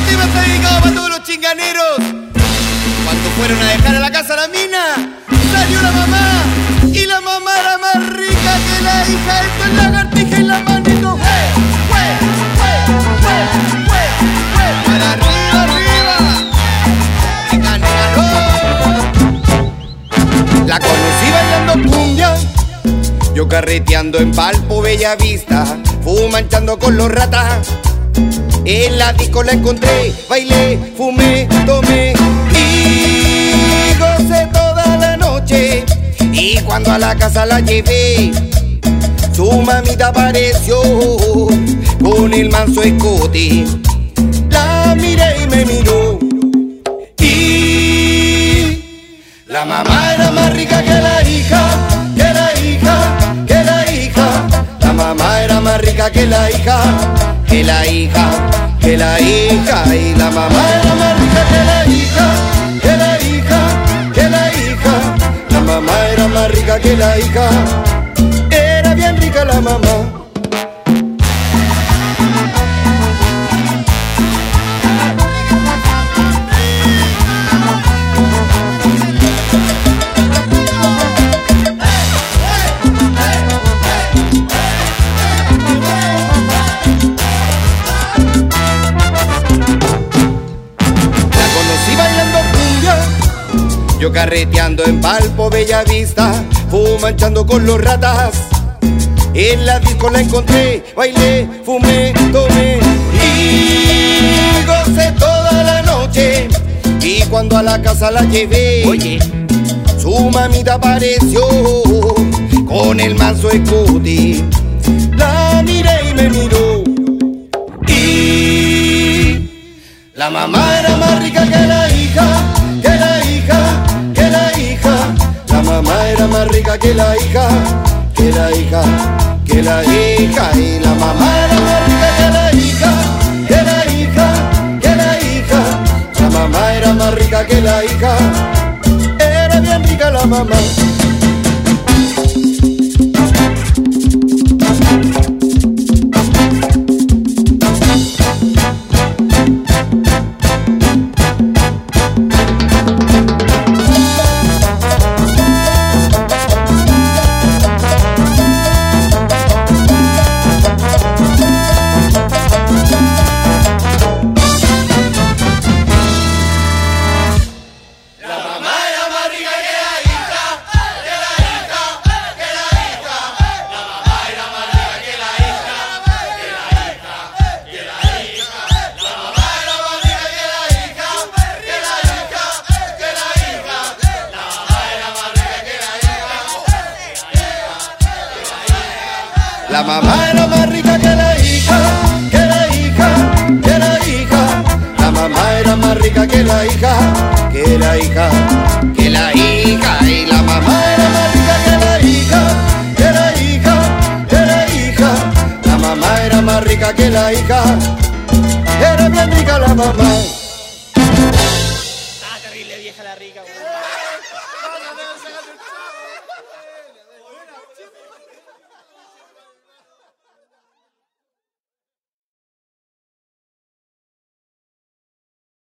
tema está dedicado para todos los chinganeros. Cuando fueron a dejar a la casa a la mina, salió la mamá, y la mamá era más rica que la hija. Esto es lagartija y la manito. Para arriba, arriba. Venga, no. La conocí bailando cumbia, yo carreteando en Valpo, Bellavista, fumanchando con los ratas. En la disco la encontré, bailé, fumé, tomé y gocé toda la noche. Y cuando a la casa la llevé, su mamita apareció con el manso escote. La miré y me miró, y la mamá era más rica que la hija, que la hija, que la hija. La mamá era más rica que la hija, que la hija, que la hija. Y la mamá era más rica que la hija, que la hija, que la hija. La mamá era más rica que la hija, era bien rica la mamá. Yo carreteando en Valpo, Bellavista, fumanchando con los ratas. En la disco la encontré, bailé, fumé, tomé y gocé toda la noche. Y cuando a la casa la llevé, oye, su mamita apareció con el manso escote. La miré y me miró, y la mamá era más rica que la hija, que la hija, que la hija. La mamá era más rica que la hija, que la hija, que la hija. Y la mamá era más rica que la hija, que la hija, que la hija. La mamá era más rica que la hija, era bien rica la mamá. La mamá era más rica que la hija, que la hija, que la hija. La mamá era más rica que la hija, que la hija, que la hija. Y la mamá era más rica que la hija, que la hija, que la hija. La mamá era más rica que la hija, era bien rica la mamá. Ah, terrible vieja la rica, güey.